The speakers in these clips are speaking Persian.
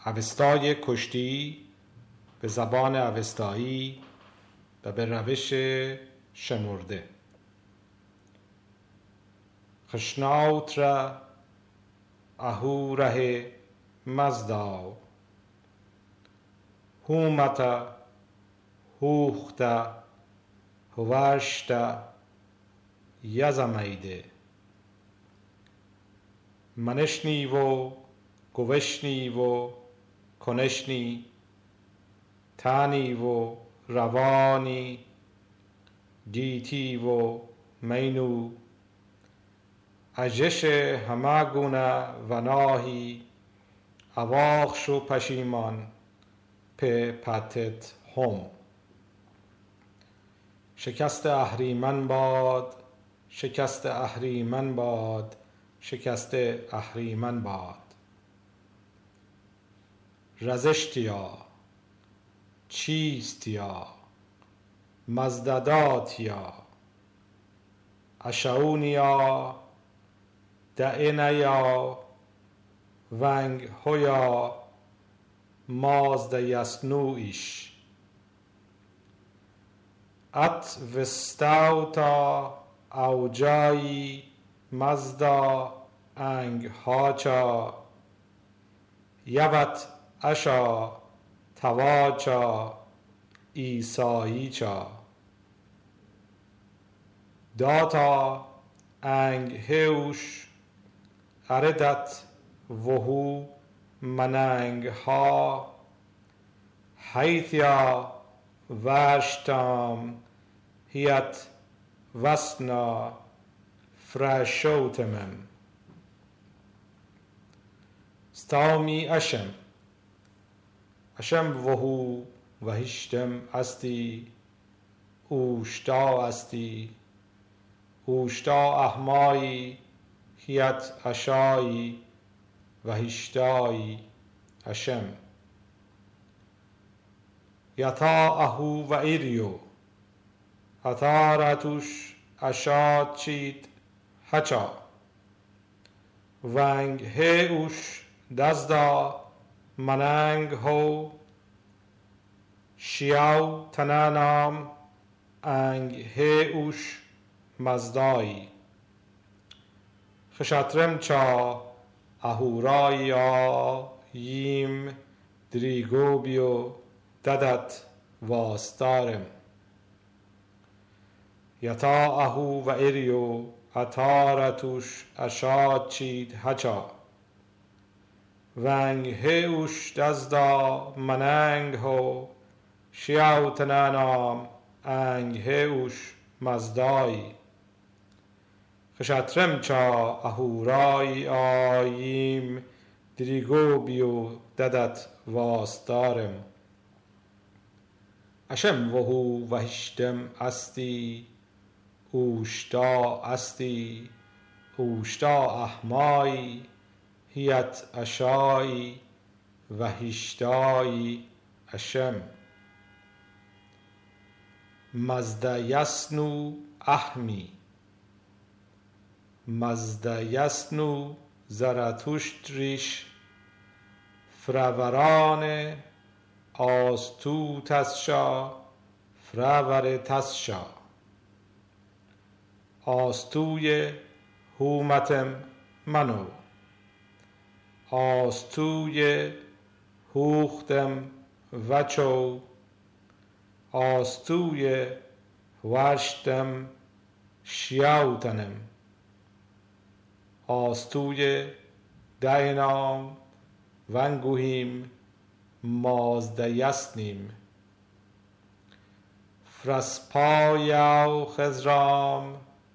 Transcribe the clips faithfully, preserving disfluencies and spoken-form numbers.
اوستای کشتی به زبان اوستایی و به روش شمرده. خشناوتر اهوره مزداو هومتا هوختا هوشتا یزمیده منشنی و گوشنی و کنشنی تانی و روانی گیتی و مینو اجش همگونه و ناهی اواخش و پشیمان په پتت هم. شکست اهریمن باد، شکست اهریمن باد، شکست اهریمن باد. رزشتیا، چیستیا، مزدداتیا، اشعونیا، دعنیا، ونگ هویا، مازد یسنویش. ات وستاوتا اوجایی مزدا انگ هاچا یوت اشا تواچا ایساییچا داتا انگ هوش اردت وهو مننگ ها حیثیا ورشتام هیت وسنا فرشوتمم. ستامی اشم اشم وهو وهشتم استی اوشتا استی اوشتا احمایی هیت اشایی وهشتایی اشم. یتا اهو و ایریو اتارتوش اشاد چید هچا ونگ هوش دزدا مننگ هو شیاو تنانام انگ هوش مزدایی. خشترم چا اهورای آییم دریگو بیو ددت واستارم. یتا اهو و ایریو اتارتوش اشاد چید هچا ونگ هوش دزدا مننگ هو شیاو تنانام انگ هوش مزدایی. خشترم چا اهورای آییم دریگو بیو ددت واستارم. اشم وهو وهشتم استی اوشتا استی اوشتا احمایی هیت اشایی وهشتایی اشم. مزد یسنو احمی مزد یسنو زرتوشتریش فروران آستو تسشا فرور تسشا. آستوی هومتم منو آستوی هوختم وچو آستوی ورشتم شیاوتنم. آستوی دینام ونگوهیم مازد یسنیم. فرسپایاو خزرام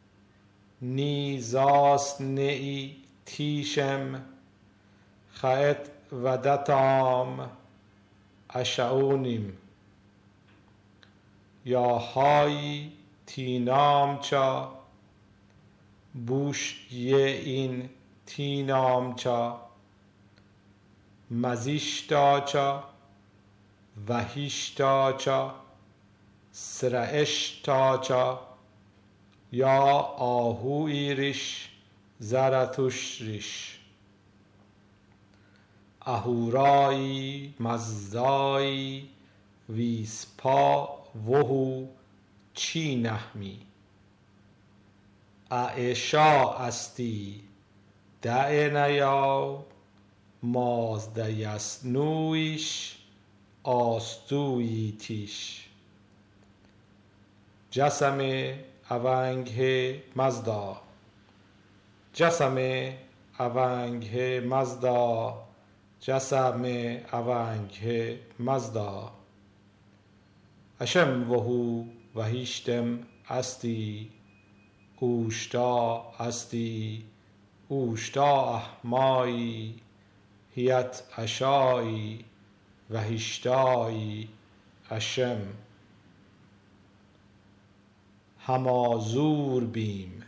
نیزاس نئی تیشم خیت ودتام اشعونیم. یا های تینامچا بوش یه این تینامچا مزیشتاچا وهیشتاچا سرعشتاچا یا آهویریش زرتوشریش. اهورایی مزدایی ویسپا وهو چی نهمی اعشا استی دع نیا مازدیسنویش آستوییتیش جسم اونگه مزدا جسم اونگه مزدا جسم اونگه مزدا اشم وهو وهیشتم استی اوشتا استی اوشتا احمایی هیت اشایی وهیشتایی اشم هما زور بیم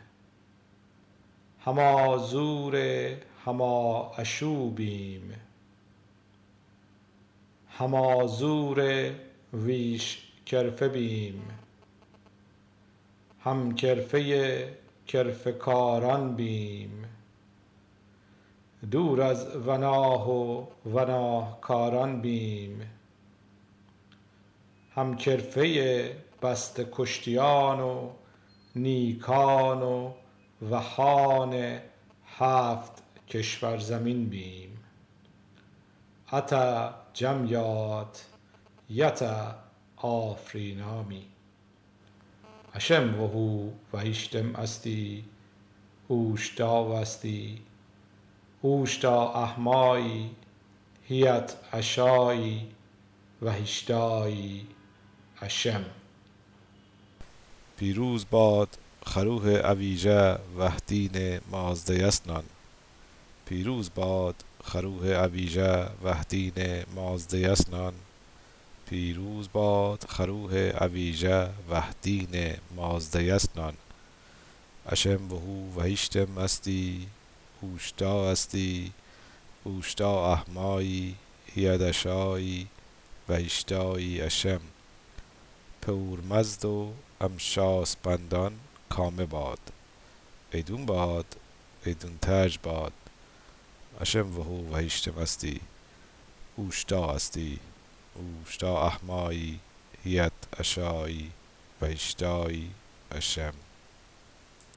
هما زور هما اشو بیم هما زور ویش کرفه بیم هم کرفه کرفه کاران بیم دور از وناه و وناه کاران بیم هم کرفه بسته کشتیان و نیکان و وهان هفت کشور زمین بیم اتا جمیات یتا آفرینامی اشم وهو وهیشتم استی اوشتا استی اوشتا احمایی هیت اشایی وهیشتایی اشم پیروز باد خروح اویژه وحدین مازدیسنان پیروز باد خروح اویژه وحدین مازدیسنان پیروز باد خروح اویژه وحدین مازدیسنان اشم وهو وهیشتم استی اوشتا استی اوشتا احمایی هیت اشایی وهیشتایی اشم پورمزد و امشاس بندان کامه باد ایدون باد ایدون ترج باد اشم وهو وهیشتم استی اوشتا استی اوشتا احمایی هیت اشایی وهیشتایی اشم